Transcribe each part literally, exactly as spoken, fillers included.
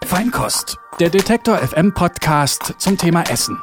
Feinkost, der Detektor F M Podcast zum Thema Essen.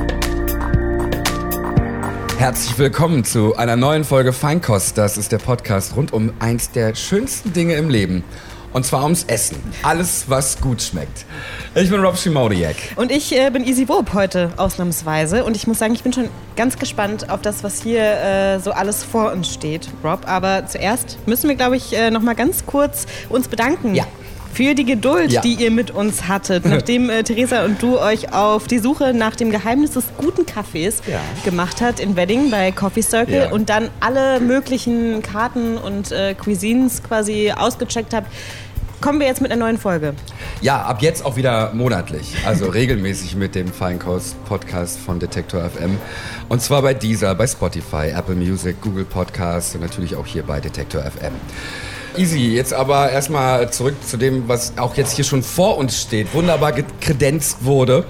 Herzlich willkommen zu einer neuen Folge Feinkost. Das ist der Podcast rund um eins der schönsten Dinge im Leben. Und zwar ums Essen. Alles, was gut schmeckt. Ich bin Rob Schimodiak. Und ich äh, bin Easy Wob heute ausnahmsweise. Und ich muss sagen, ich bin schon ganz gespannt auf das, was hier äh, so alles vor uns steht, Rob. Aber zuerst müssen wir, glaube ich, äh, noch mal ganz kurz uns bedanken. Ja. Für die Geduld, ja. die ihr mit uns hattet, nachdem äh, Theresa und du euch auf die Suche nach dem Geheimnis des guten Kaffees ja. gemacht habt in Wedding bei Coffee Circle ja. und dann alle möglichen Karten und äh, Cuisines quasi ausgecheckt habt. Kommen wir jetzt mit einer neuen Folge. Ja, ab jetzt auch wieder monatlich, also regelmäßig mit dem Feinkost-Podcast von Detektor F M. Und zwar bei Deezer, bei Spotify, Apple Music, Google Podcasts und natürlich auch hier bei Detektor F M. Easy, jetzt aber erstmal zurück zu dem, was auch jetzt hier schon vor uns steht, wunderbar kredenzt wurde.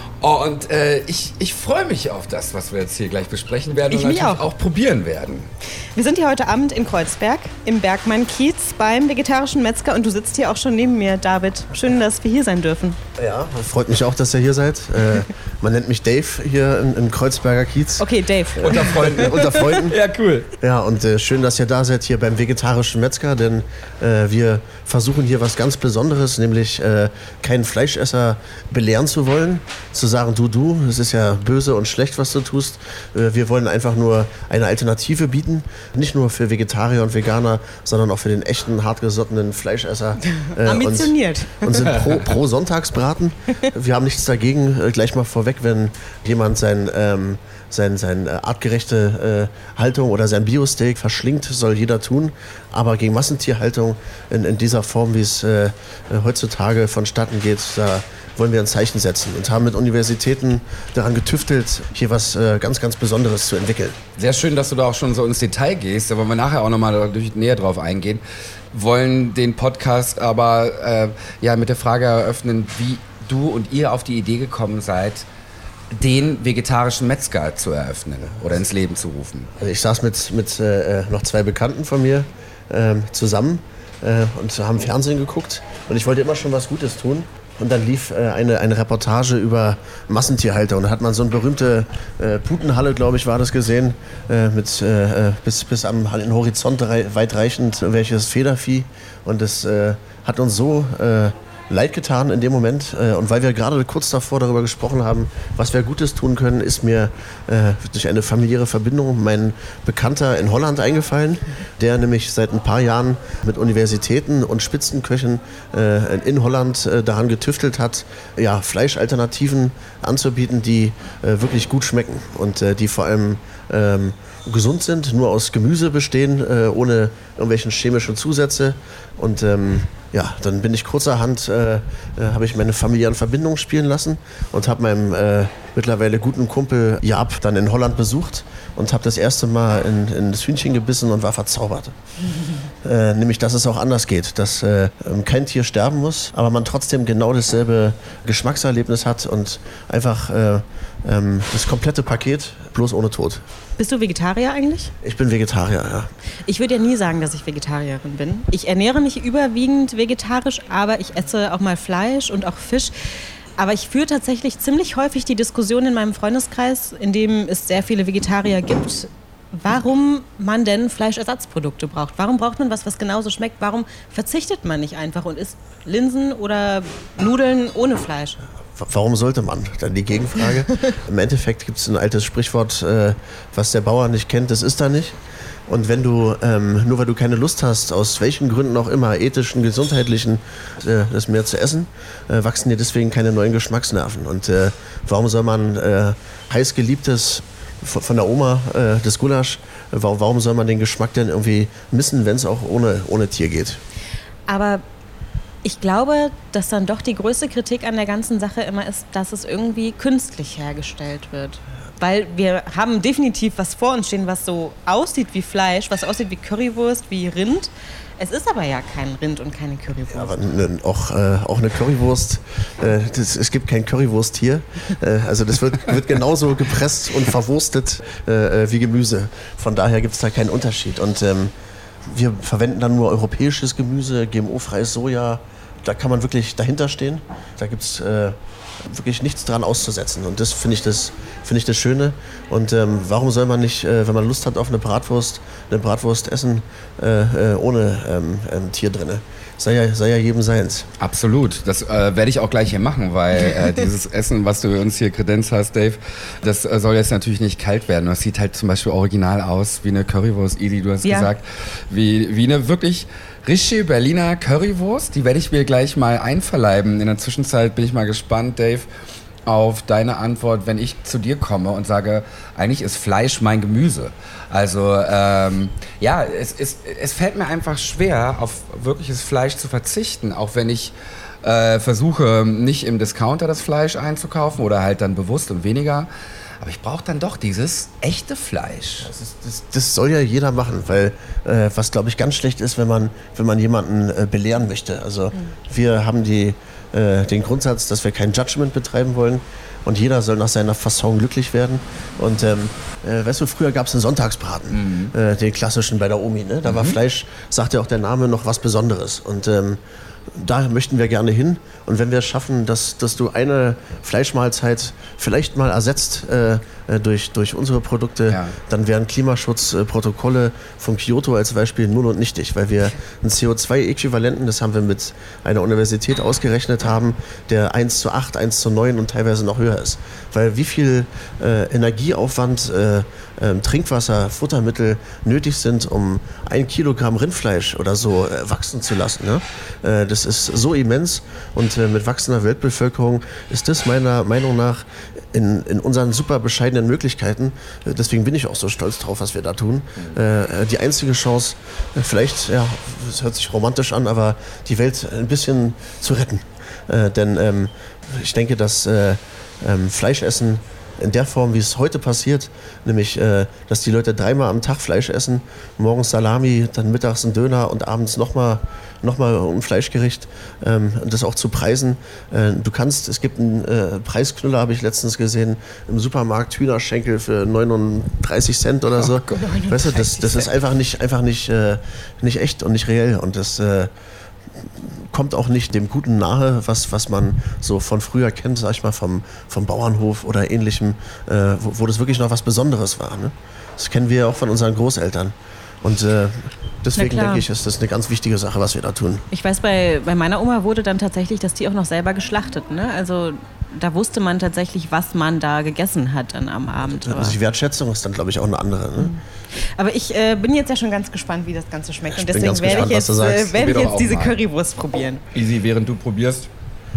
Und äh, ich, ich freue mich auf das, was wir jetzt hier gleich besprechen werden ich und natürlich auch. auch probieren werden. Wir sind hier heute Abend in Kreuzberg, im Bergmann-Kiez, beim vegetarischen Metzger. Und du sitzt hier auch schon neben mir, David. Schön, dass wir hier sein dürfen. Ja, freut mich auch, dass ihr hier seid. Äh, man nennt mich Dave hier im, im Kreuzberger Kiez. Okay, Dave. Äh, unter Freunden. Unter Freunden. Ja, cool. Ja, und äh, schön, dass ihr da seid hier beim vegetarischen Metzger, denn äh, wir versuchen hier was ganz Besonderes, nämlich äh, keinen Fleischesser belehren zu wollen, zu sagen, du, du, es ist ja böse und schlecht, was du tust. Äh, wir wollen einfach nur eine Alternative bieten, nicht nur für Vegetarier und Veganer, sondern auch für den echten, hartgesottenen Fleischesser. Äh, Ambitioniert. Und, und sind pro, pro Sonntagsbraten. Wir haben nichts dagegen, äh, gleich mal vorweg, wenn jemand sein... Ähm, Seine sein, äh, artgerechte äh, Haltung oder sein Bio-Steak verschlingt, soll jeder tun. Aber gegen Massentierhaltung in, in dieser Form, wie es äh, heutzutage vonstatten geht, da wollen wir ein Zeichen setzen und haben mit Universitäten daran getüftelt, hier was äh, ganz, ganz Besonderes zu entwickeln. Sehr schön, dass du da auch schon so ins Detail gehst, da wollen wir nachher auch nochmal näher drauf eingehen. Wollen den Podcast aber äh, ja, mit der Frage eröffnen, wie du und ihr auf die Idee gekommen seid, den vegetarischen Metzger zu eröffnen oder ins Leben zu rufen. Also ich saß mit, mit äh, noch zwei Bekannten von mir äh, zusammen äh, und haben Fernsehen geguckt und ich wollte immer schon was Gutes tun. Und dann lief äh, eine, eine Reportage über Massentierhalter und da hat man so eine berühmte äh, Putenhalle, glaube ich, war das gesehen, äh, mit äh, bis, bis am den Horizont rei- weitreichend welches Federvieh und das äh, hat uns so äh, leid getan in dem Moment. Und weil wir gerade kurz davor darüber gesprochen haben, was wir Gutes tun können, ist mir äh, durch eine familiäre Verbindung mein Bekannter in Holland eingefallen, der nämlich seit ein paar Jahren mit Universitäten und Spitzenköchen äh, in Holland äh, daran getüftelt hat, ja, Fleischalternativen anzubieten, die äh, wirklich gut schmecken und äh, die vor allem ähm, gesund sind, nur aus Gemüse bestehen, äh, ohne irgendwelche chemischen Zusätze. Und ähm, ja, dann bin ich kurzerhand, äh, äh, habe ich meine familiären Verbindungen spielen lassen und habe meinem äh, mittlerweile guten Kumpel Jaap dann in Holland besucht und habe das erste Mal in, in das Hühnchen gebissen und war verzaubert. äh, nämlich, dass es auch anders geht, dass äh, kein Tier sterben muss, aber man trotzdem genau dasselbe Geschmackserlebnis hat und einfach äh, ähm, das komplette Paket, bloß ohne Tod. Bist du Vegetarier eigentlich? Ich bin Vegetarier, ja. Ich würde ja nie sagen, dass ich Vegetarierin bin. Ich ernähre mich überwiegend vegetarisch, aber ich esse auch mal Fleisch und auch Fisch. Aber ich führe tatsächlich ziemlich häufig die Diskussion in meinem Freundeskreis, in dem es sehr viele Vegetarier gibt, warum man denn Fleischersatzprodukte braucht. Warum braucht man was, was genauso schmeckt? Warum verzichtet man nicht einfach und isst Linsen oder Nudeln ohne Fleisch? Warum sollte man? Dann die Gegenfrage. Im Endeffekt gibt es ein altes Sprichwort, äh, was der Bauer nicht kennt, das ist er nicht. Und wenn du, ähm, nur weil du keine Lust hast, aus welchen Gründen auch immer, ethischen, gesundheitlichen, äh, das mehr zu essen, äh, wachsen dir deswegen keine neuen Geschmacksnerven. Und äh, warum soll man äh, heißgeliebtes von, von der Oma, äh, das Gulasch, äh, warum, warum soll man den Geschmack denn irgendwie missen, wenn es auch ohne, ohne Tier geht? Aber ich glaube, dass dann doch die größte Kritik an der ganzen Sache immer ist, dass es irgendwie künstlich hergestellt wird. Weil wir haben definitiv was vor uns stehen, was so aussieht wie Fleisch, was aussieht wie Currywurst, wie Rind. Es ist aber ja kein Rind und keine Currywurst. Ja, aber ne, auch, äh, auch eine Currywurst, äh, das, es gibt kein Currywurst-Tier. Äh, also das wird, wird genauso gepresst und verwurstet äh, wie Gemüse. Von daher gibt es da keinen Unterschied. Und ähm, wir verwenden dann nur europäisches Gemüse, G M O-freies Soja, da kann man wirklich dahinter stehen. Da gibt es äh, wirklich nichts dran auszusetzen. Und das finde ich das, finde ich das Schöne. Und ähm, warum soll man nicht, äh, wenn man Lust hat auf eine Bratwurst, eine Bratwurst essen äh, äh, ohne ähm, ähm, Tier drinne? Sei ja, sei ja jedem seins. Absolut. Das äh, werde ich auch gleich hier machen, weil äh, dieses Essen, was du uns hier kredenzt hast, Dave, das äh, soll jetzt natürlich nicht kalt werden. Das sieht halt zum Beispiel original aus wie eine Currywurst. Idi, du hast ja. gesagt, wie, wie eine wirklich richtige Berliner Currywurst. Die werde ich mir gleich mal einverleiben. In der Zwischenzeit bin ich mal gespannt, Dave, auf deine Antwort, wenn ich zu dir komme und sage, eigentlich ist Fleisch mein Gemüse. Also ähm, ja, es, es, es fällt mir einfach schwer, auf wirkliches Fleisch zu verzichten, auch wenn ich äh, versuche, nicht im Discounter das Fleisch einzukaufen oder halt dann bewusst und weniger. Aber ich brauche dann doch dieses echte Fleisch. Das, ist, das, das soll ja jeder machen, weil äh, was, glaube ich, ganz schlecht ist, wenn man, wenn man jemanden äh, belehren möchte. Also mhm. wir haben die den Grundsatz, dass wir kein Judgment betreiben wollen und jeder soll nach seiner Fasson glücklich werden. Und ähm, äh, weißt du, früher gab es einen Sonntagsbraten, mhm. äh, den klassischen bei der Omi. Ne? Da mhm. war Fleisch, sagt ja auch der Name, noch was Besonderes. Und ähm, da möchten wir gerne hin. Und wenn wir es schaffen, dass, dass du eine Fleischmahlzeit vielleicht mal ersetzt äh, durch, durch unsere Produkte, ja. dann wären Klimaschutzprotokolle von Kyoto als Beispiel null und nichtig, weil wir einen C O zwei Äquivalenten, das haben wir mit einer Universität ausgerechnet haben, der eins zu acht, eins zu neun und teilweise noch höher ist. Weil wie viel äh, Energieaufwand, äh, äh, Trinkwasser, Futtermittel nötig sind, um ein Kilogramm Rindfleisch oder so äh, wachsen zu lassen. Ne? Äh, das ist so immens und äh, mit wachsender Weltbevölkerung ist das meiner Meinung nach in, in unseren super bescheidenen Möglichkeiten, äh, deswegen bin ich auch so stolz drauf, was wir da tun, äh, die einzige Chance, äh, vielleicht, ja, es hört sich romantisch an, aber die Welt ein bisschen zu retten. Äh, denn ähm, ich denke, dass äh, ähm, Fleischessen in der Form, wie es heute passiert, nämlich, äh, dass die Leute dreimal am Tag Fleisch essen, morgens Salami, dann mittags ein Döner und abends nochmal noch mal ein Fleischgericht, ähm, das auch zu Preisen. Äh, du kannst, es gibt einen äh, Preisknüller, habe ich letztens gesehen, im Supermarkt Hühnerschenkel für neununddreißig Cent oder so. Oh Gott, weißt du, das, das ist einfach nicht, einfach nicht, äh, nicht echt und nicht reell und das äh, kommt auch nicht dem Guten nahe, was, was man so von früher kennt, sag ich mal, vom, vom Bauernhof oder ähnlichem, äh, wo, wo das wirklich noch was Besonderes war. Ne? Das kennen wir ja auch von unseren Großeltern. Und äh, deswegen denke ich, ist das eine ganz wichtige Sache, was wir da tun. Ich weiß, bei, bei meiner Oma wurde dann tatsächlich das Tier auch noch selber geschlachtet. Ne? Also da wusste man tatsächlich, was man da gegessen hat dann am Abend. Also die Wertschätzung ist dann, glaube ich, auch eine andere. Ne? Aber ich äh, bin jetzt ja schon ganz gespannt, wie das Ganze schmeckt. Und deswegen werde ich jetzt, äh, werd ich jetzt diese mal. Currywurst probieren. Easy, während du probierst.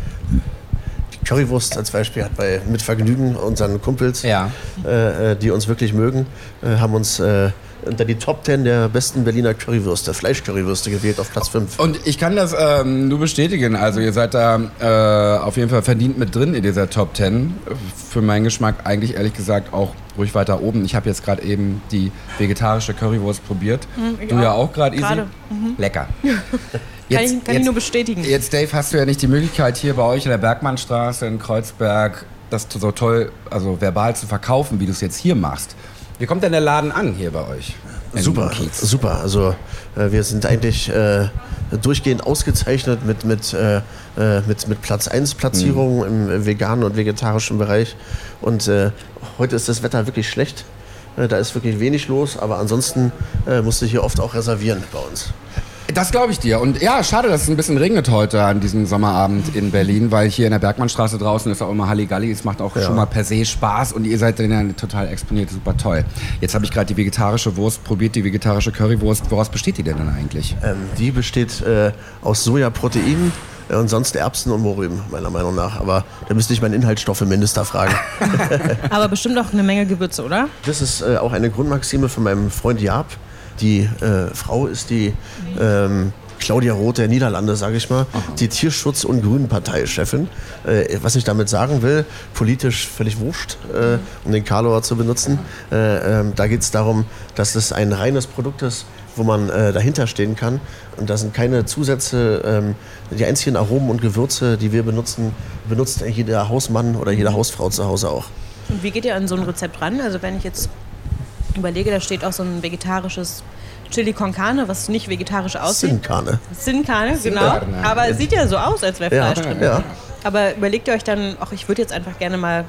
Die Currywurst als Beispiel hat bei mit Vergnügen unseren Kumpels, ja. äh, die uns wirklich mögen, äh, haben uns äh, unter die Top Ten der besten Berliner Currywürste, Fleischcurrywürste gewählt auf Platz fünf. Und ich kann das ähm, nur bestätigen. Also ihr seid da äh, auf jeden Fall verdient mit drin in dieser Top Ten. Für meinen Geschmack eigentlich ehrlich gesagt auch ruhig weiter oben. Ich habe jetzt gerade eben die vegetarische Currywurst probiert. Mhm, du auch. Ja auch gerade, Easy? Mhm. Lecker. Jetzt, kann ich, kann jetzt, ich nur bestätigen. Jetzt, Dave, hast du ja nicht die Möglichkeit, hier bei euch in der Bergmannstraße in Kreuzberg das so toll, also verbal zu verkaufen, wie du es jetzt hier machst. Wie kommt denn der Laden an hier bei euch? Super, super. Also äh, wir sind eigentlich äh, durchgehend ausgezeichnet mit, mit, äh, mit, mit Platz eins Platzierungen mhm. im veganen und vegetarischen Bereich. Und äh, heute ist das Wetter wirklich schlecht. Äh, da ist wirklich wenig los, aber ansonsten äh, musst du hier oft auch reservieren bei uns. Das glaube ich dir. Und ja, schade, dass es ein bisschen regnet heute an diesem Sommerabend in Berlin, weil hier in der Bergmannstraße draußen ist auch immer Halligalli. Es macht auch ja. schon mal per se Spaß und ihr seid dann total exponiert, super toll. Jetzt habe ich gerade die vegetarische Wurst probiert, die vegetarische Currywurst. Woraus besteht die denn dann eigentlich? Ähm, die besteht äh, aus Sojaproteinen und sonst Erbsen und Mohrrüben, meiner Meinung nach. Aber da müsste ich meinen Inhaltsstoffeminister fragen. Aber bestimmt auch eine Menge Gewürze, oder? Das ist äh, auch eine Grundmaxime von meinem Freund Jaap. Die äh, Frau ist die ähm, Claudia Roth der Niederlande, sage ich mal, Aha. die Tierschutz- und Grünen-Parteichefin. Äh, was ich damit sagen will, politisch völlig wurscht, äh, um den Karlauer zu benutzen. Äh, äh, da geht es darum, dass es ein reines Produkt ist, wo man äh, dahinter stehen kann. Und da sind keine Zusätze. Ähm, die einzigen Aromen und Gewürze, die wir benutzen, benutzt jeder Hausmann oder jede Hausfrau zu Hause auch. Und wie geht ihr an so ein Rezept ran? Also wenn ich jetzt überlege, da steht auch so ein vegetarisches Chili con Carne, was nicht vegetarisch aussieht. Sin Carne. Sin Carne, genau. Carne. Aber es sieht ja so aus, als wäre Ja, Fleisch drin. ja. Aber überlegt ihr euch dann, ach, ich würde jetzt einfach gerne mal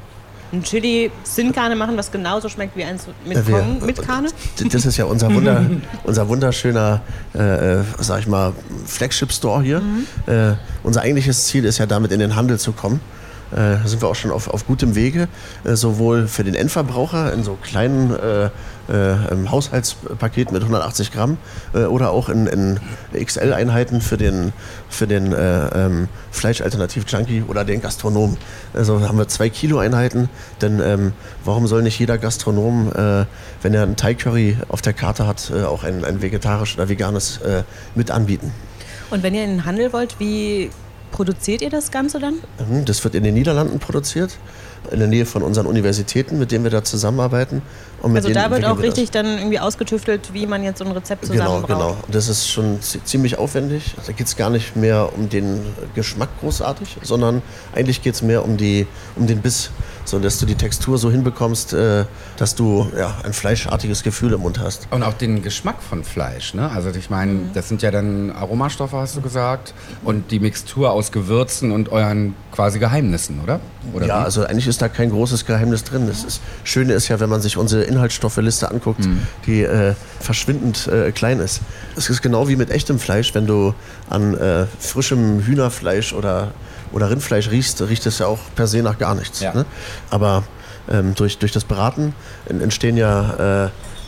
ein Chili Sin Carne machen, was genauso schmeckt wie eins mit, Wir- Kong, mit Carne? Das ist ja unser, Wunder, unser wunderschöner, äh, sag ich mal, Flagship-Store hier. Mhm. Äh, unser eigentliches Ziel ist ja damit in den Handel zu kommen. Äh, da sind wir auch schon auf, auf gutem Wege, äh, sowohl für den Endverbraucher in so kleinen äh, äh, im Haushaltspaket mit hundertachtzig Gramm äh, oder auch in, in X L-Einheiten für den, für den äh, ähm, Fleischalternativ-Junkie oder den Gastronomen. Also haben wir zwei Kilo-Einheiten, denn ähm, warum soll nicht jeder Gastronom, äh, wenn er einen Thai-Curry auf der Karte hat, äh, auch ein, ein vegetarisches oder veganes äh, mit anbieten? Und wenn ihr in den Handel wollt, wie produziert ihr das Ganze dann? Mhm, Das wird in den Niederlanden produziert, in der Nähe von unseren Universitäten, mit denen wir da zusammenarbeiten. Und mit Also denen da wird entwickeln auch wir das. richtig dann irgendwie ausgetüftelt, wie man jetzt so ein Rezept Genau, zusammenbraut. genau. Und das ist schon zi- ziemlich aufwendig. Da geht es gar nicht mehr um den Geschmack großartig, sondern eigentlich geht es mehr um, die, um den Biss, so dass du die Textur so hinbekommst, äh, dass du ja, ein fleischartiges Gefühl im Mund hast. Und auch den Geschmack von Fleisch, ne? Also ich meine, das sind ja dann Aromastoffe, hast du gesagt, und die Mixtur aus Gewürzen und euren quasi Geheimnissen, oder? Oder Ja, wie? also eigentlich ist da kein großes Geheimnis drin. Das ist, Schöne ist ja, wenn man sich unsere Inhaltsstoffeliste anguckt, die äh, verschwindend äh, klein ist. Es ist genau wie mit echtem Fleisch, wenn du an äh, frischem Hühnerfleisch oder, oder Rindfleisch riechst, riecht es ja auch per se nach gar nichts. Ja. Ne? Aber ähm, durch, durch das Braten en- entstehen ja äh, äh,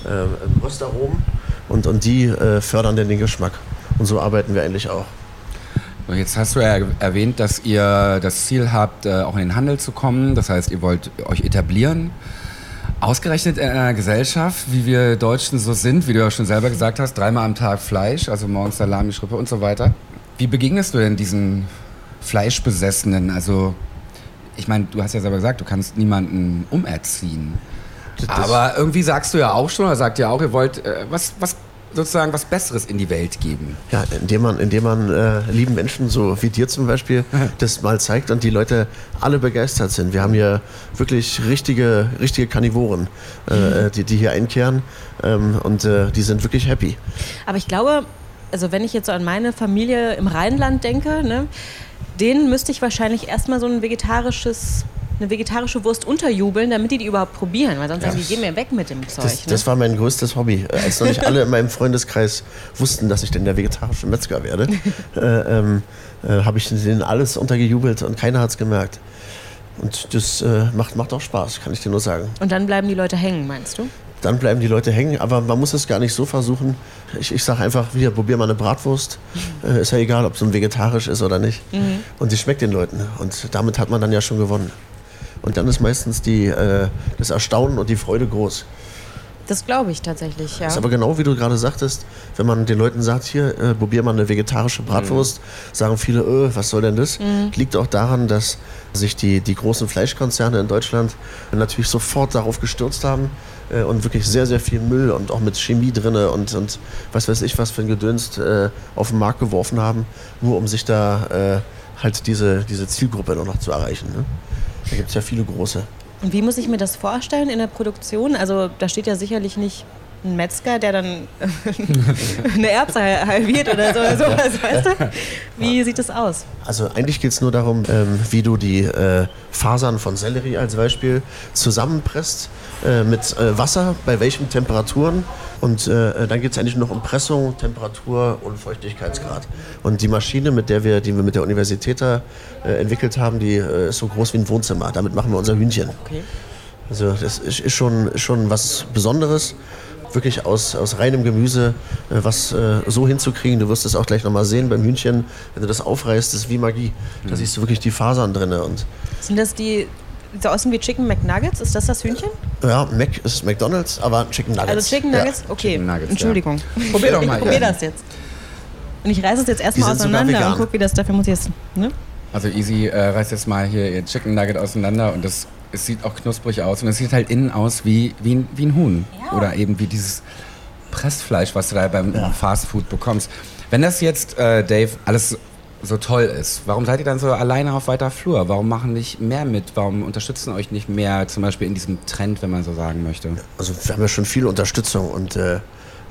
Röstaromen und, und die äh, fördern dann den Geschmack. Und so arbeiten wir eigentlich auch. So, jetzt hast du ja erwähnt, dass ihr das Ziel habt, äh, auch in den Handel zu kommen. Das heißt, ihr wollt euch etablieren. Ausgerechnet in einer Gesellschaft, wie wir Deutschen so sind, wie du ja schon selber gesagt hast, dreimal am Tag Fleisch, also morgens Salami, Schrippe und so weiter. Wie begegnest du denn diesen Fleischbesessenen? Also, ich meine, du hast ja selber gesagt, du kannst niemanden umerziehen. Das- Aber irgendwie sagst du ja auch schon, oder sagt ja auch, ihr wollt äh, was, was sozusagen was Besseres in die Welt geben. Ja, indem man, indem man äh, lieben Menschen, so wie dir zum Beispiel, das mal zeigt und die Leute alle begeistert sind. Wir haben hier wirklich richtige, richtige Karnivoren, äh, die, die hier einkehren ähm, und äh, die sind wirklich happy. Aber ich glaube, also wenn ich jetzt so an meine Familie im Rheinland denke, ne, denen müsste ich wahrscheinlich erstmal so ein vegetarisches, eine vegetarische Wurst unterjubeln, damit die die überhaupt probieren, weil sonst sagen die, geh mir weg mit dem Zeug. Das, Ne? das war mein größtes Hobby. Äh, Als noch nicht alle in meinem Freundeskreis wussten, dass ich denn der vegetarische Metzger werde, äh, ähm, äh, habe ich denen alles untergejubelt und keiner hat es gemerkt. Und das äh, macht, macht auch Spaß, kann ich dir nur sagen. Und dann bleiben die Leute hängen, meinst du? Dann bleiben die Leute hängen, aber man muss es gar nicht so versuchen. Ich, ich sage einfach, hier, probier mal eine Bratwurst. Äh, ist ja egal, ob es nun vegetarisch ist oder nicht. Mhm. Und die schmeckt den Leuten. Und damit hat man dann ja schon gewonnen. Und dann ist meistens die, äh, das Erstaunen und die Freude groß. Das glaube ich tatsächlich, ja. Das ist aber genau wie du gerade sagtest, wenn man den Leuten sagt, hier, äh, probier mal eine vegetarische Bratwurst, sagen viele, äh, was soll denn das? Liegt auch daran, dass sich die, die großen Fleischkonzerne in Deutschland natürlich sofort darauf gestürzt haben äh, und wirklich sehr, sehr viel Müll und auch mit Chemie drinne und, und was weiß ich, was für ein Gedöns äh, auf den Markt geworfen haben, nur um sich da äh, halt diese, diese Zielgruppe noch zu erreichen. Ne? Da gibt es ja viele große. Und wie muss ich mir das vorstellen in der Produktion? Also da steht ja sicherlich nicht ein Metzger, der dann eine Erbse halbiert oder so oder sowas, weißt du? Wie sieht das aus? Also eigentlich geht es nur darum, ähm, wie du die äh, Fasern von Sellerie als Beispiel zusammenpresst äh, mit äh, Wasser, bei welchen Temperaturen. Und äh, dann geht es eigentlich nur noch um Pressung, Temperatur und Feuchtigkeitsgrad. Und die Maschine, mit der wir, die wir mit der Universität da, äh, entwickelt haben, die äh, ist so groß wie ein Wohnzimmer. Damit machen wir unser Hühnchen. Okay. Also das ist, ist, schon, ist schon was Besonderes. Wirklich aus, aus reinem Gemüse äh, was äh, so hinzukriegen. Du wirst es auch gleich nochmal sehen beim Hühnchen. Wenn du das aufreißt, das ist wie Magie. Da siehst du wirklich die Fasern drin. Und Sind das die, die so aussehen wie Chicken McNuggets? Ist das das Hühnchen? ja, Mac ist McDonald's, aber Chicken Nuggets. Also Chicken Nuggets? Okay, Chicken Nuggets, Entschuldigung. Probier doch mal, Ich probier ja. das jetzt. Und ich reiße es jetzt Die erstmal sind sogar auseinander vegan. und guck, wie das, dafür muss ich jetzt, ne? Also Easy äh, reißt jetzt mal hier ihr Chicken Nugget auseinander und das, es sieht auch knusprig aus und es sieht halt innen aus wie, wie, ein, wie ein Huhn. Ja. Oder eben wie dieses Pressfleisch, was du da beim Ja. Fastfood bekommst. Wenn das jetzt, äh, Dave, alles so toll ist, warum seid ihr dann so alleine auf weiter Flur? Warum machen nicht mehr mit? Warum unterstützen euch nicht mehr, zum Beispiel in diesem Trend, wenn man so sagen möchte? Also wir haben ja schon viel Unterstützung und äh,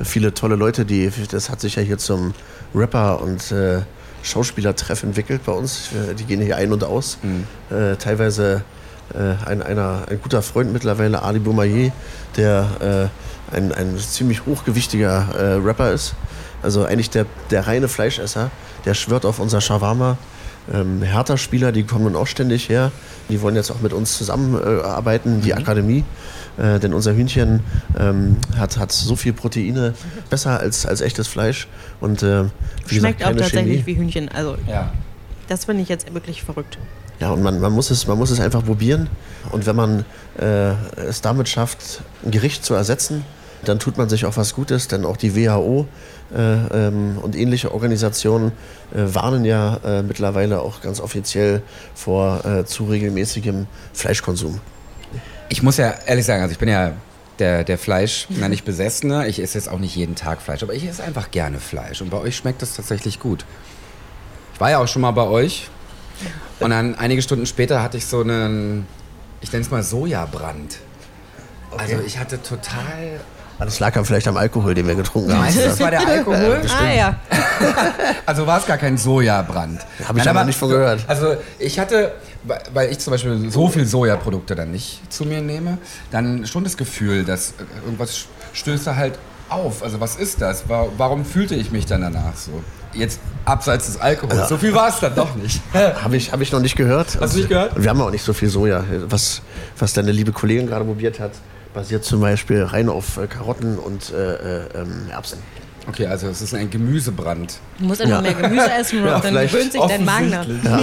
viele tolle Leute, die, das hat sich ja hier zum Rapper- und äh, Schauspielertreff entwickelt bei uns. Die gehen hier ein und aus. Mhm. Äh, teilweise äh, ein, einer, ein guter Freund mittlerweile, Ali Boumaier, der äh, ein, ein ziemlich hochgewichtiger äh, Rapper ist. Also eigentlich der, der reine Fleischesser, der schwört auf unser Shawarma. Ähm, Hertha-Spieler, die kommen nun auch ständig her. Die wollen jetzt auch mit uns zusammenarbeiten, äh, die mhm. Akademie. Äh, denn unser Hühnchen ähm, hat, hat so viel Proteine, besser als, als echtes Fleisch. Und, äh, wie schmeckt gesagt, auch tatsächlich Chemie. wie Hühnchen. Also Ja. das finde ich jetzt wirklich verrückt. Ja, und man, man, muss es, man muss es einfach probieren. Und wenn man äh, es damit schafft, ein Gericht zu ersetzen, dann tut man sich auch was Gutes, denn auch die W H O äh, ähm, und ähnliche Organisationen äh, warnen ja äh, mittlerweile auch ganz offiziell vor äh, zu regelmäßigem Fleischkonsum. Ich muss ja ehrlich sagen, also ich bin ja der, der Fleisch, na nicht Besessene, ich esse jetzt auch nicht jeden Tag Fleisch, aber ich esse einfach gerne Fleisch und bei euch schmeckt das tatsächlich gut. Ich war ja auch schon mal bei euch und dann einige Stunden später hatte ich so einen, ich nenne es mal Sojabrand. Okay. Also ich hatte total... Das lag dann vielleicht am Alkohol, den wir getrunken haben. Meinst du, das war der Alkohol? Ah ja. Also war es gar kein Sojabrand. Habe ich aber nicht von gehört. Also ich hatte, weil ich zum Beispiel so viel Sojaprodukte dann nicht zu mir nehme, dann schon das Gefühl, dass irgendwas stößt da halt auf. Also was ist das? Warum fühlte ich mich dann danach so? Jetzt abseits des Alkohols. Ja. So viel war es dann doch nicht. Habe ich, hab ich noch nicht gehört. Hast du nicht gehört? Wir haben auch nicht so viel Soja. Was, was deine liebe Kollegin gerade probiert hat, basiert zum Beispiel rein auf äh, Karotten und äh, äh, Erbsen. Okay, also es ist ein Gemüsebrand. Du musst einfach ja. mehr Gemüse essen, ja, und dann gewöhnt sich dein Magen nach. Ja.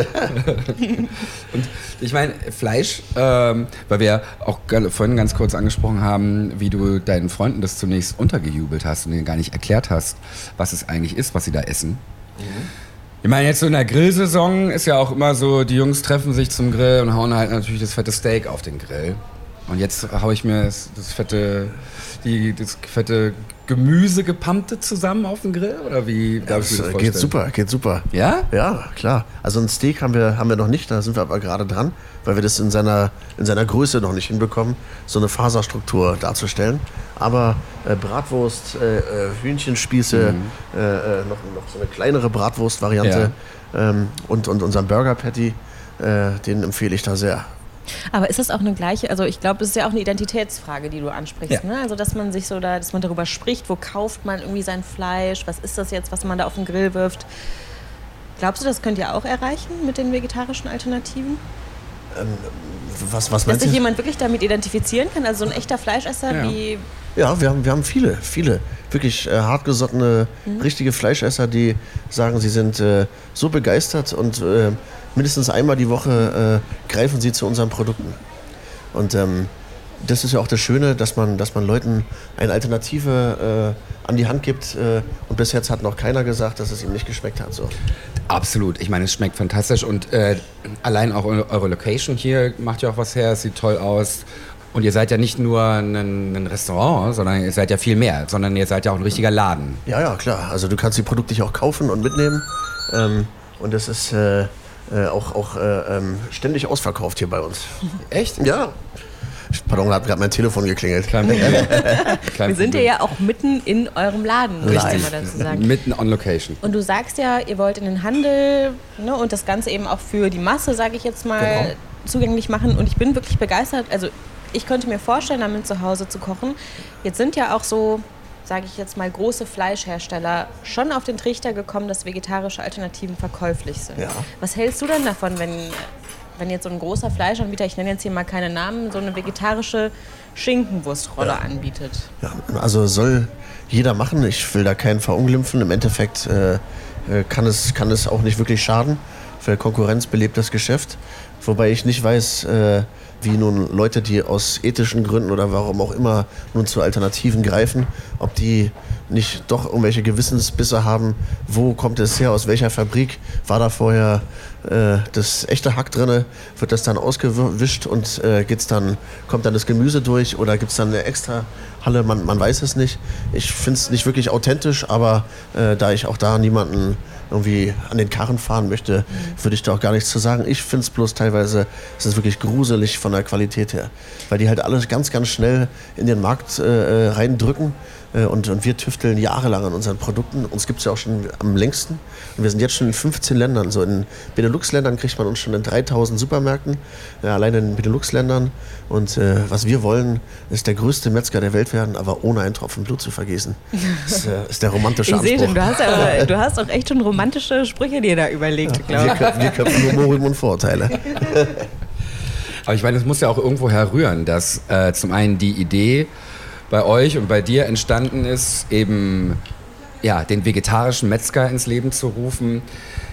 Und ich meine, Fleisch, ähm, weil wir auch vorhin ganz kurz angesprochen haben, wie du deinen Freunden das zunächst untergejubelt hast und ihnen gar nicht erklärt hast, was es eigentlich ist, was sie da essen. Mhm. Ich meine, jetzt so in der Grillsaison ist ja auch immer so, die Jungs treffen sich zum Grill und hauen halt natürlich das fette Steak auf den Grill. Und jetzt haue ich mir das, das fette, die, das fette Gemüse gepumpte zusammen auf den Grill? Oder wie darf ich mir das vorstellen? Geht super, geht super. Ja? Ja, klar. Also ein Steak haben wir, haben wir noch nicht, da sind wir aber gerade dran, weil wir das in seiner, in seiner Größe noch nicht hinbekommen, so eine Faserstruktur darzustellen. Aber äh, Bratwurst, äh, äh, Hühnchenspieße, mhm. äh, äh, noch, noch so eine kleinere Bratwurstvariante ja. ähm, und, und unseren Burger Patty, äh, den empfehle ich da sehr. Aber ist das auch eine gleiche, also ich glaube, das ist ja auch eine Identitätsfrage, die du ansprichst, ja. ne? Also dass man sich so da, dass man darüber spricht, wo kauft man irgendwie sein Fleisch, was ist das jetzt, was man da auf den Grill wirft. Glaubst du, das könnt ihr auch erreichen mit den vegetarischen Alternativen? Ähm, was, was Dass sich jemand wirklich damit identifizieren kann, also so ein echter Fleischesser ja. wie... Ja, wir haben, wir haben viele, viele wirklich äh, hartgesottene, mhm. richtige Fleischesser, die sagen, sie sind äh, so begeistert und äh, mindestens einmal die Woche äh, greifen sie zu unseren Produkten. Und ähm, das ist ja auch das Schöne, dass man, dass man Leuten eine Alternative äh, an die Hand gibt. Äh, und bis jetzt hat noch keiner gesagt, dass es ihm nicht geschmeckt hat. So. Absolut. Ich meine, es schmeckt fantastisch. Und äh, allein auch eure Location hier macht ja auch was her. Es sieht toll aus. Und ihr seid ja nicht nur ein, ein Restaurant, sondern ihr seid ja viel mehr. Sondern ihr seid ja auch ein richtiger Laden. Ja, ja, klar. Also du kannst die Produkte hier auch kaufen und mitnehmen. Ähm, und das ist... Äh, Äh, auch, auch äh, ähm, ständig ausverkauft hier bei uns. Echt? Ja. Pardon, da hat gerade mein Telefon geklingelt. Klein Klein Wir sind ja auch mitten in eurem Laden, muss ich mal dazu sagen. Mitten on location. Und du sagst ja, ihr wollt in den Handel, ne, und das Ganze eben auch für die Masse, sage ich jetzt mal, genau. zugänglich machen. Und ich bin wirklich begeistert. Also ich könnte mir vorstellen, damit zu Hause zu kochen. Jetzt sind ja auch so... sage ich jetzt mal, große Fleischhersteller schon auf den Trichter gekommen, dass vegetarische Alternativen verkäuflich sind. Ja. Was hältst du denn davon, wenn, wenn jetzt so ein großer Fleischanbieter, ich nenne jetzt hier mal keine Namen, so eine vegetarische Schinkenwurstrolle ja. anbietet? Ja, also soll jeder machen. Ich will da keinen verunglimpfen. Im Endeffekt äh, kann, es, kann es auch nicht wirklich schaden, weil Konkurrenz belebt das Geschäft. Wobei ich nicht weiß, äh, wie nun Leute, die aus ethischen Gründen oder warum auch immer nun zu Alternativen greifen, ob die nicht doch irgendwelche Gewissensbisse haben, wo kommt es her, aus welcher Fabrik, war da vorher äh, das echte Hack drin, wird das dann ausgewischt und äh, geht's dann, kommt dann das Gemüse durch oder gibt es dann eine extra Halle, man, man weiß es nicht. Ich finde es nicht wirklich authentisch, aber äh, da ich auch da niemanden irgendwie an den Karren fahren möchte, würde ich da auch gar nichts zu sagen. Ich finde es bloß teilweise, es ist wirklich gruselig von der Qualität her, weil die halt alles ganz, ganz schnell in den Markt äh, reindrücken Äh, und, und wir tüfteln jahrelang an unseren Produkten. Uns gibt es ja auch schon am längsten. Und wir sind jetzt schon in fünfzehn Ländern. So in Benelux-Ländern kriegt man uns schon in dreitausend Supermärkten. Ja, allein in Benelux-Ländern. Und äh, was wir wollen, ist der größte Metzger der Welt werden, aber ohne einen Tropfen Blut zu vergießen. Das ist, äh, ist der romantische ich Anspruch. Ich sehe schon, du hast, aber, du hast auch echt schon romantische Sprüche dir da überlegt, ja, glaube ich. Wir, wir köpfen nur Morim und Vorurteile. Aber ich meine, es muss ja auch irgendwo herrühren, dass äh, zum einen die Idee bei euch und bei dir entstanden ist, eben ja, den vegetarischen Metzger ins Leben zu rufen.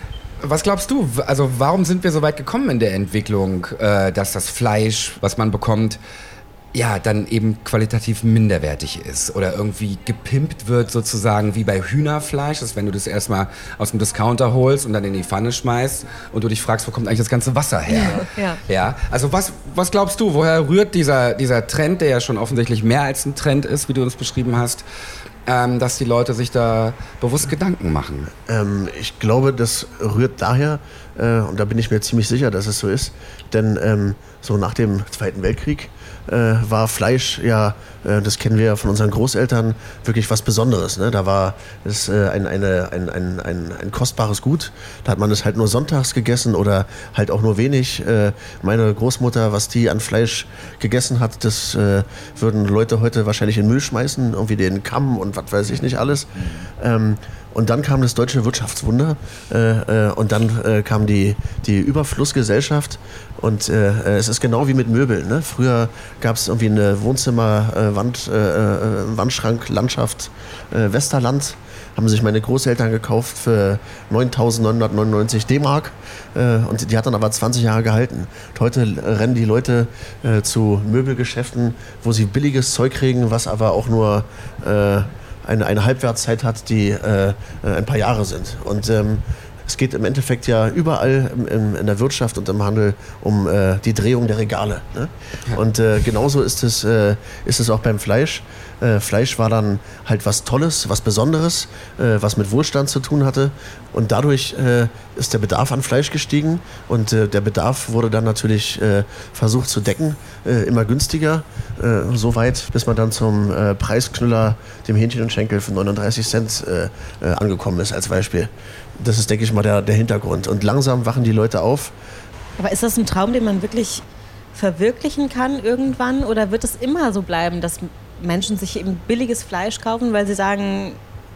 Was glaubst du, also warum sind wir so weit gekommen in der Entwicklung, äh, dass das Fleisch, was man bekommt, ja, dann eben qualitativ minderwertig ist oder irgendwie gepimpt wird sozusagen wie bei Hühnerfleisch, das ist, wenn du das erstmal aus dem Discounter holst und dann in die Pfanne schmeißt und du dich fragst, wo kommt eigentlich das ganze Wasser her? Ja. Ja, also was, was glaubst du, woher rührt dieser, dieser Trend, der ja schon offensichtlich mehr als ein Trend ist, wie du uns beschrieben hast, ähm, dass die Leute sich da bewusst Gedanken machen? Ähm, ich glaube, das rührt daher, äh, und da bin ich mir ziemlich sicher, dass es so ist, denn ähm, so nach dem Zweiten Weltkrieg äh, war Fleisch ja, äh, das kennen wir ja von unseren Großeltern, wirklich was Besonderes. Ne? Da war es äh, ein, eine, ein, ein, ein, ein kostbares Gut. Da hat man es halt nur sonntags gegessen oder halt auch nur wenig. Äh, meine Großmutter, was die an Fleisch gegessen hat, das äh, würden Leute heute wahrscheinlich in den Müll schmeißen, irgendwie den Kamm und was weiß ich nicht alles. Ähm, Und dann kam das deutsche Wirtschaftswunder äh, äh, und dann äh, kam die, die Überflussgesellschaft und äh, es ist genau wie mit Möbeln. Ne? Früher gab es irgendwie eine Wohnzimmer, äh, Wand, äh, Wandschrank, Landschaft, äh, Westerland. Haben sich meine Großeltern gekauft für neuntausendneunhundertneunundneunzig D-Mark äh, und die hat dann aber zwanzig Jahre gehalten. Und heute rennen die Leute äh, zu Möbelgeschäften, wo sie billiges Zeug kriegen, was aber auch nur äh, eine, eine Halbwertszeit hat, die äh, ein paar Jahre sind. Und ähm, es geht im Endeffekt ja überall im, im, in der Wirtschaft und im Handel um äh, die Drehung der Regale. Ne? Ja. Und äh, genauso ist es, äh, ist es auch beim Fleisch. Äh, Fleisch war dann halt was Tolles, was Besonderes, äh, was mit Wohlstand zu tun hatte. Und dadurch äh, ist der Bedarf an Fleisch gestiegen. Und äh, der Bedarf wurde dann natürlich äh, versucht zu decken, äh, immer günstiger. Äh, so weit, bis man dann zum äh, Preisknüller, dem Hähnchen und Schenkel für neununddreißig Cent äh, äh, angekommen ist, als Beispiel. Das ist, denke ich mal, der, der Hintergrund. Und langsam wachen die Leute auf. Aber ist das ein Traum, den man wirklich verwirklichen kann irgendwann? Oder wird es immer so bleiben, dass Menschen sich eben billiges Fleisch kaufen, weil sie sagen,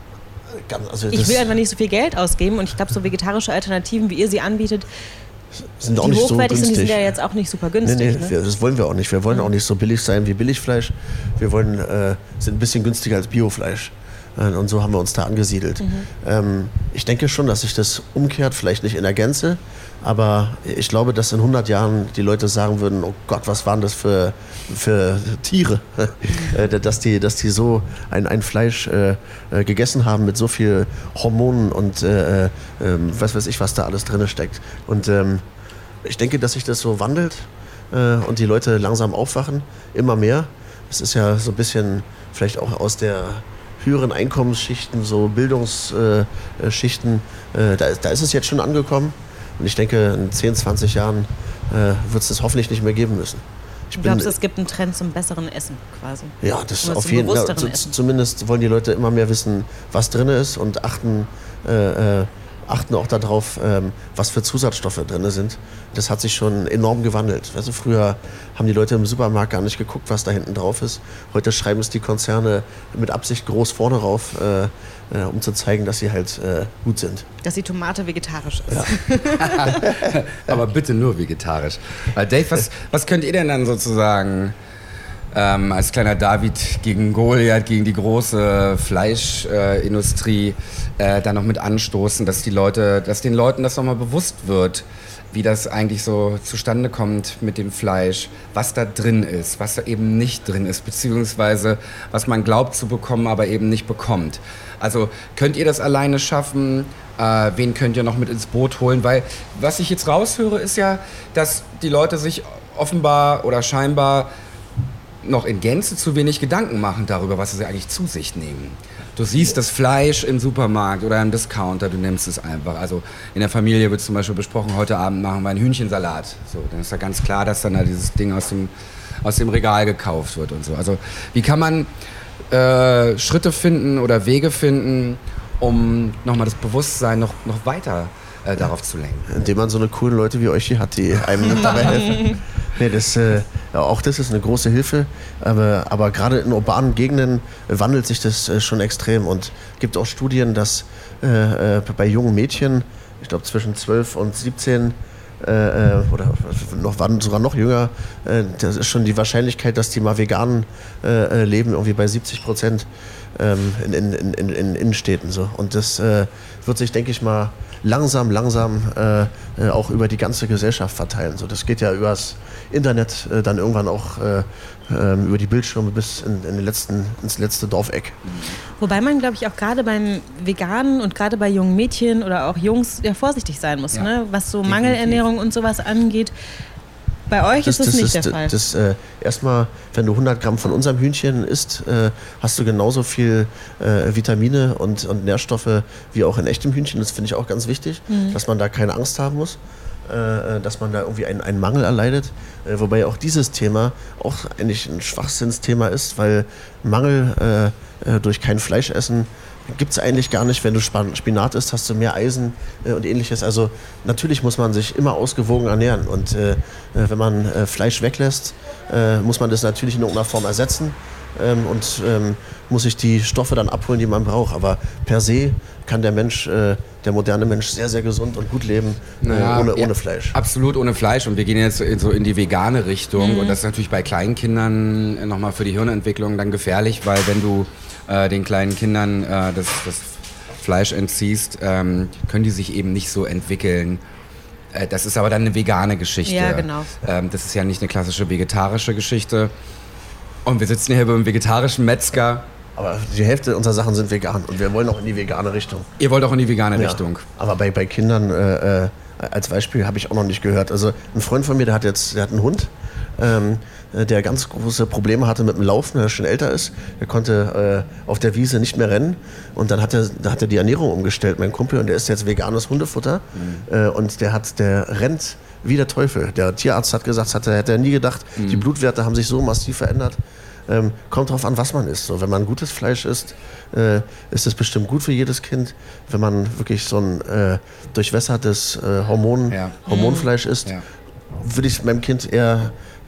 also ich will einfach nicht so viel Geld ausgeben? Und ich glaube, so vegetarische Alternativen, wie ihr sie anbietet, sind auch die nicht hochwertig so günstig. sind, die sind ja jetzt auch nicht super günstig. Nee, nee, ne? wir, das wollen wir auch nicht. Wir wollen auch nicht so billig sein wie Billigfleisch. Wir wollen, äh, sind ein bisschen günstiger als Biofleisch. Und so haben wir uns da angesiedelt. Mhm. Ähm, ich denke schon, dass sich das umkehrt, vielleicht nicht in der Gänze, aber ich glaube, dass in hundert Jahren die Leute sagen würden, oh Gott, was waren das für, für Tiere, dass, die, dass die so ein, ein Fleisch äh, gegessen haben mit so viel Hormonen und äh, äh, was weiß ich, was da alles drin steckt. Und ähm, ich denke, dass sich das so wandelt äh, und die Leute langsam aufwachen, immer mehr. Es ist ja so ein bisschen vielleicht auch aus der höheren Einkommensschichten, so Bildungsschichten, äh, da, da ist es jetzt schon angekommen. Und ich denke, in zehn, zwanzig Jahren äh, wird es das hoffentlich nicht mehr geben müssen. Ich du glaubst, bin, es gibt einen Trend zum besseren Essen quasi? Ja, das auf jeden Fall. Ja, zu, zumindest wollen die Leute immer mehr wissen, was drin ist und achten, äh, äh, achten auch darauf, ähm, was für Zusatzstoffe drin sind. Das hat sich schon enorm gewandelt. Also früher haben die Leute im Supermarkt gar nicht geguckt, was da hinten drauf ist. Heute schreiben es die Konzerne mit Absicht groß vorne rauf, äh, äh, um zu zeigen, dass sie halt äh, gut sind. Dass die Tomate vegetarisch ist. Ja. Aber bitte nur vegetarisch. Weil Dave, was, was könnt ihr denn dann sozusagen ähm, als kleiner David gegen Goliath, gegen die große Fleischindustrie äh, äh, da noch mit anstoßen, dass die Leute, dass den Leuten das nochmal bewusst wird, wie das eigentlich so zustande kommt mit dem Fleisch, was da drin ist, was da eben nicht drin ist, beziehungsweise was man glaubt zu bekommen, aber eben nicht bekommt. Also könnt ihr das alleine schaffen? Äh, wen könnt ihr noch mit ins Boot holen? Weil was ich jetzt raushöre, ist ja, dass die Leute sich offenbar oder scheinbar noch in Gänze zu wenig Gedanken machen darüber, was sie eigentlich zu sich nehmen. Du siehst das Fleisch im Supermarkt oder im Discounter, du nimmst es einfach. Also in der Familie wird zum Beispiel besprochen, heute Abend machen wir einen Hühnchensalat. So, dann ist ja ganz klar, dass dann da dieses Ding aus dem, aus dem Regal gekauft wird und so. Also wie kann man äh, Schritte finden oder Wege finden, um nochmal das Bewusstsein noch, noch weiter äh, darauf zu lenken? Indem man so eine coolen Leute wie euch hier hat, die einem dabei helfen. Nee, das, äh, ja, auch das ist eine große Hilfe, aber, aber gerade in urbanen Gegenden wandelt sich das äh, schon extrem und gibt auch Studien, dass äh, äh, bei jungen Mädchen, ich glaube zwischen zwölf und siebzehn äh, oder noch, sogar noch jünger, äh, das ist schon die Wahrscheinlichkeit, dass die mal vegan äh, leben, irgendwie bei siebzig Prozent ähm, in, in, in, in, in Innenstädten. So. Und das äh, wird sich, denke ich mal, langsam, langsam äh, auch über die ganze Gesellschaft verteilen. So, das geht ja übers Internet, äh, dann irgendwann auch äh, äh, über die Bildschirme bis in, in den letzten, ins letzte Dorfeck. Wobei man, glaube ich, auch gerade beim Veganen und gerade bei jungen Mädchen oder auch Jungs ja vorsichtig sein muss, ja. ne? Was so Definitiv. Mangelernährung und sowas angeht. Bei euch das, ist das, das nicht ist, der Fall. Das, äh, erstmal, wenn du hundert Gramm von unserem Hühnchen isst, äh, hast du genauso viel äh, Vitamine und, und Nährstoffe wie auch in echtem Hühnchen. Das finde ich auch ganz wichtig, mhm. dass man da keine Angst haben muss, äh, dass man da irgendwie einen, einen Mangel erleidet. Äh, wobei auch dieses Thema auch eigentlich ein Schwachsinnsthema ist, weil Mangel äh, durch kein Fleisch essen gibt es eigentlich gar nicht. Wenn du Spinat isst, hast du mehr Eisen äh, und ähnliches. Also natürlich muss man sich immer ausgewogen ernähren. Und äh, wenn man äh, Fleisch weglässt, äh, muss man das natürlich in irgendeiner Form ersetzen ähm, und ähm, muss sich die Stoffe dann abholen, die man braucht. Aber per se kann der Mensch, äh, der moderne Mensch, sehr, sehr gesund und gut leben äh, naja, ohne, ja, ohne Fleisch. Absolut ohne Fleisch. Und wir gehen jetzt so in die vegane Richtung. Mhm. Und das ist natürlich bei Kleinkindern nochmal für die Hirnentwicklung dann gefährlich, weil wenn du äh, den kleinen Kindern äh, das, das Fleisch entziehst, ähm, können die sich eben nicht so entwickeln. Äh, das ist aber dann eine vegane Geschichte. Ja, genau. Ähm, das ist ja nicht eine klassische vegetarische Geschichte. Und wir sitzen hier beim vegetarischen Metzger. Aber die Hälfte unserer Sachen sind vegan und wir wollen auch in die vegane Richtung. Ihr wollt auch in die vegane ja. Richtung. Aber bei, bei Kindern äh, als Beispiel habe ich auch noch nicht gehört. Also ein Freund von mir, der hat jetzt, der hat einen Hund, ähm, der ganz große Probleme hatte mit dem Laufen, der schon älter ist. Der konnte äh, auf der Wiese nicht mehr rennen und dann hat er, da hat er die Ernährung umgestellt, mein Kumpel, und der isst jetzt veganes Hundefutter mhm. äh, und der hat, der rennt wie der Teufel. Der Tierarzt hat gesagt, das hat er, hätte er nie gedacht. Mhm. Die Blutwerte haben sich so massiv verändert. Ähm, kommt drauf an, was man isst. So, wenn man gutes Fleisch isst, äh, ist es bestimmt gut für jedes Kind. Wenn man wirklich so ein äh, durchwässertes äh, Hormon, ja. Hormonfleisch isst, ja. würde ich meinem Kind eher,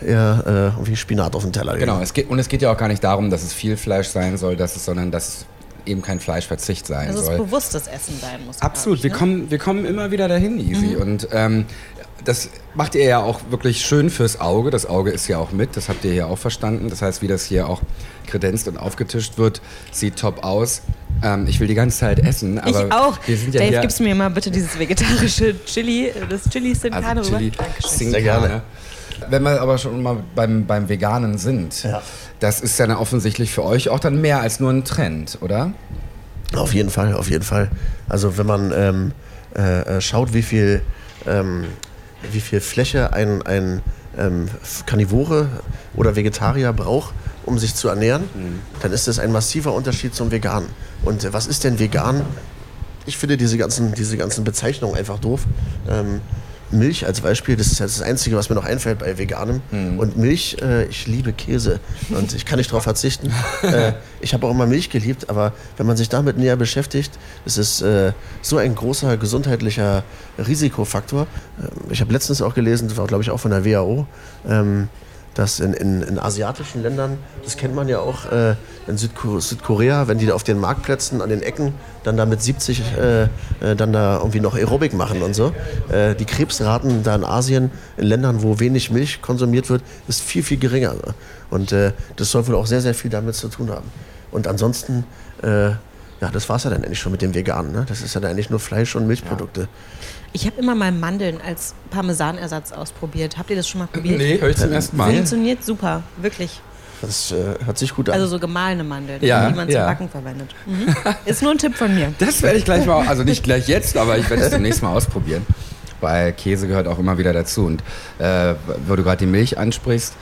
eher äh, wie Spinat auf den Teller geben. Genau, es geht, und es geht ja auch gar nicht darum, dass es viel Fleisch sein soll, dass es, sondern dass es eben kein Fleischverzicht sein dass soll. Dass es bewusstes Essen sein muss. Absolut, ich, wir, ne? kommen, wir kommen immer wieder dahin, Easy. Mhm. Und ähm, das macht ihr ja auch wirklich schön fürs Auge. Das Auge ist ja auch mit, das habt ihr ja auch verstanden. Das heißt, wie das hier auch kredenzt und aufgetischt wird, sieht top aus. Ähm, ich will die ganze Zeit essen. Aber ich auch. Wir sind ja Dave, hier gibst mir mal bitte dieses vegetarische Chili, das Chili Sin Carne also Chili rüber. Sin Sehr gerne. Wenn wir aber schon mal beim, beim Veganen sind, ja. das ist ja dann offensichtlich für euch auch dann mehr als nur ein Trend, oder? Auf jeden Fall, auf jeden Fall. Also wenn man ähm, äh, schaut, wie viel, ähm, wie viel Fläche ein, ein ähm, Karnivore oder Vegetarier braucht, um sich zu ernähren, mhm. dann ist das ein massiver Unterschied zum Vegan. Und äh, was ist denn vegan? Ich finde diese ganzen, diese ganzen Bezeichnungen einfach doof. Ähm, Milch als Beispiel, das ist das Einzige, was mir noch einfällt bei Veganem. Mhm. Und Milch, äh, ich liebe Käse und ich kann nicht darauf verzichten. äh, ich habe auch immer Milch geliebt, aber wenn man sich damit näher beschäftigt, ist es äh, so ein großer gesundheitlicher Risikofaktor. Äh, ich habe letztens auch gelesen, das war glaube ich auch von der W H O, ähm, dass in, in, in asiatischen Ländern, das kennt man ja auch, äh, in Südko- Südkorea, wenn die da auf den Marktplätzen an den Ecken dann da mit siebzig äh, äh, dann da irgendwie noch Aerobic machen und so. Äh, die Krebsraten da in Asien, in Ländern, wo wenig Milch konsumiert wird, ist viel, viel geringer. Und äh, das soll wohl auch sehr, sehr viel damit zu tun haben. Und ansonsten, äh, ja, das war es ja dann eigentlich schon mit dem Veganen. Ne? Das ist ja dann eigentlich nur Fleisch und Milchprodukte. Ja. Ich habe immer mal Mandeln als Parmesanersatz ausprobiert. Habt ihr das schon mal probiert? Nee, höre ich zum ersten Mal. Funktioniert super, wirklich. Das äh, hört sich gut an. Also so gemahlene Mandeln, ja, die man ja. zum Backen verwendet. Mhm. Ist nur ein Tipp von mir. Das werde ich gleich mal, also nicht gleich jetzt, aber ich werde es demnächst mal ausprobieren. Weil Käse gehört auch immer wieder dazu. Und äh, wo du gerade die Milch ansprichst,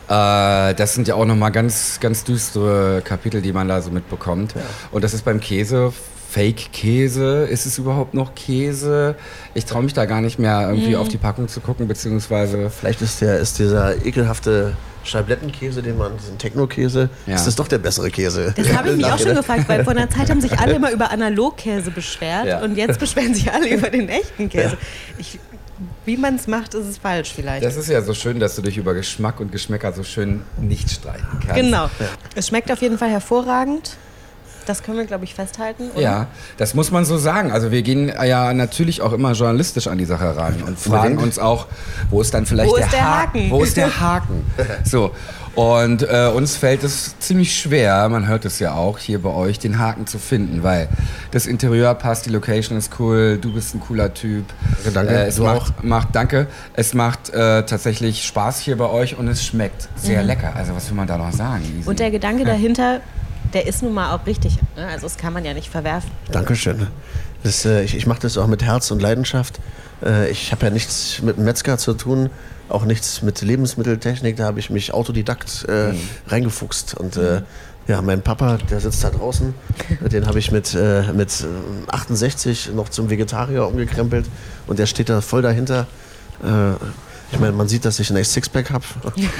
äh, das sind ja auch nochmal ganz, ganz düstere Kapitel, die man da so mitbekommt. Ja. Und das ist beim Käse, Fake-Käse. Ist es überhaupt noch Käse? Ich traue mich da gar nicht mehr irgendwie mm. auf die Packung zu gucken, beziehungsweise... Vielleicht ist, der, ist dieser ekelhafte Scheiblettenkäse, den man, diesen Techno-Käse, ja. ist das doch der bessere Käse. Das habe ich mich auch schon gefragt, weil vor einer Zeit haben sich alle immer über Analogkäse beschwert ja. und jetzt beschweren sich alle über den echten Käse. Ja. Ich, wie man es macht, ist es falsch vielleicht. Das ist ja so schön, dass du dich über Geschmack und Geschmäcker so schön nicht streiten kannst. Genau. Ja. Es schmeckt auf jeden Fall hervorragend. Das können wir, glaube ich, festhalten, oder? Ja, das muss man so sagen. Also wir gehen ja natürlich auch immer journalistisch an die Sache ran und fragen uns auch, wo ist dann vielleicht wo der, ist der Haken? Haken? Wo ist der Haken? So. Und äh, uns fällt es ziemlich schwer, man hört es ja auch hier bei euch, den Haken zu finden, weil das Interieur passt, die Location ist cool, du bist ein cooler Typ. Ja, danke, äh, es du macht, auch. macht, danke. Es macht äh, tatsächlich Spaß hier bei euch und es schmeckt sehr mhm. lecker. Also was will man da noch sagen? Easy. Und der Gedanke dahinter, der ist nun mal auch richtig. Also das kann man ja nicht verwerfen. Dankeschön. Das, äh, ich ich mache das auch mit Herz und Leidenschaft. Äh, ich habe ja nichts mit dem Metzger zu tun, auch nichts mit Lebensmitteltechnik. Da habe ich mich autodidakt äh, mhm. reingefuchst. Und äh, ja, mein Papa, der sitzt da draußen. Den habe ich mit, äh, mit achtundsechzig noch zum Vegetarier umgekrempelt. Und der steht da voll dahinter. Äh, Ich meine, man sieht, dass ich ein Sixpack habe,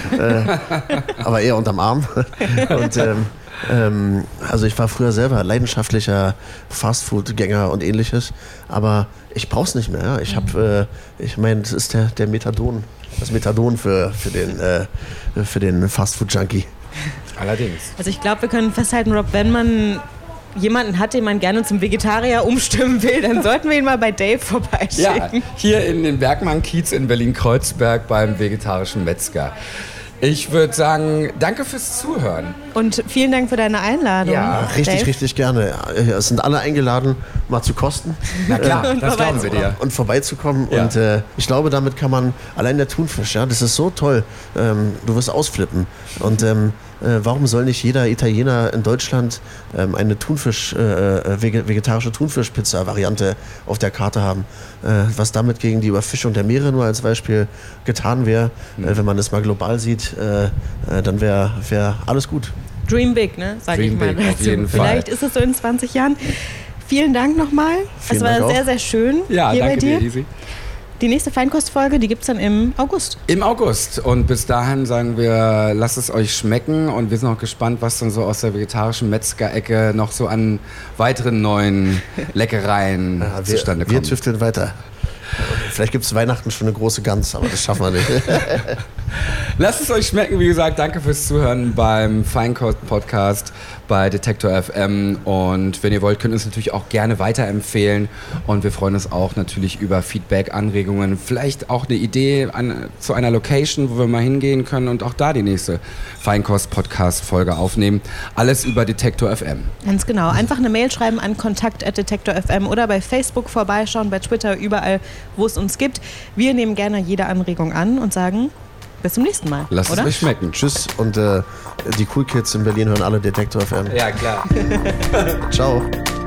äh, aber eher unterm Arm. Und, ähm, ähm, also ich war früher selber leidenschaftlicher Fastfood-Gänger und ähnliches, aber ich brauch's nicht mehr. Ja. Ich habe, äh, ich meine, das ist der, der Methadon, das Methadon für, für den, äh, für den Fastfood-Junkie. Allerdings. Also ich glaube, wir können festhalten, Rob, wenn man jemanden hat, den man gerne zum Vegetarier umstimmen will, dann sollten wir ihn mal bei Dave vorbeischicken. Ja, hier in den Bergmann-Kiez in Berlin-Kreuzberg beim vegetarischen Metzger. Ich würde sagen, danke fürs Zuhören. Und vielen Dank für deine Einladung. Ja, richtig, Dave. richtig gerne. Es sind alle eingeladen, mal zu kosten. Na klar, Und das glauben wir dir. Und vorbeizukommen. Ja. Und äh, ich glaube, damit kann man, allein der Thunfisch, ja, das ist so toll. Ähm, du wirst ausflippen. Und ähm, äh, warum soll nicht jeder Italiener in Deutschland ähm, eine Thunfisch, äh, vegetarische Thunfischpizza-Variante auf der Karte haben? Äh, was damit gegen die Überfischung der Meere nur als Beispiel getan wäre, mhm. äh, wenn man das mal global sieht, äh, äh, dann wäre wär alles gut. Dream big, ne? Sag Dream ich mal. big, auf jeden Vielleicht Fall. ist es so in zwanzig Jahren. Vielen Dank nochmal. Es war Dank sehr, auch. sehr schön Ja, hier danke bei dir. dir, Easy. Die nächste Feinkostfolge, die gibt es dann im August. Im August. Und bis dahin sagen wir, lasst es euch schmecken. Und wir sind auch gespannt, was dann so aus der vegetarischen Metzgerecke noch so an weiteren neuen Leckereien Ja, wir, zustande kommen. wir tüfteln weiter. Vielleicht gibt es Weihnachten schon eine große Gans, aber das schaffen wir nicht. Lasst es euch schmecken. Wie gesagt, danke fürs Zuhören beim Feinkost-Podcast bei Detektor F M. Und wenn ihr wollt, könnt ihr uns natürlich auch gerne weiterempfehlen. Und wir freuen uns auch natürlich über Feedback, Anregungen, vielleicht auch eine Idee an, zu einer Location, wo wir mal hingehen können und auch da die nächste Feinkost-Podcast-Folge aufnehmen. Alles über Detektor F M. Ganz genau. Einfach eine Mail schreiben an kontakt at detektor punkt f m oder bei Facebook vorbeischauen, bei Twitter, überall, wo es uns gibt. Wir nehmen gerne jede Anregung an und sagen bis zum nächsten Mal. Lasst oder? es euch schmecken. Tschüss und äh, die Cool Kids in Berlin hören alle Detektor F M. Ja, klar. Ciao.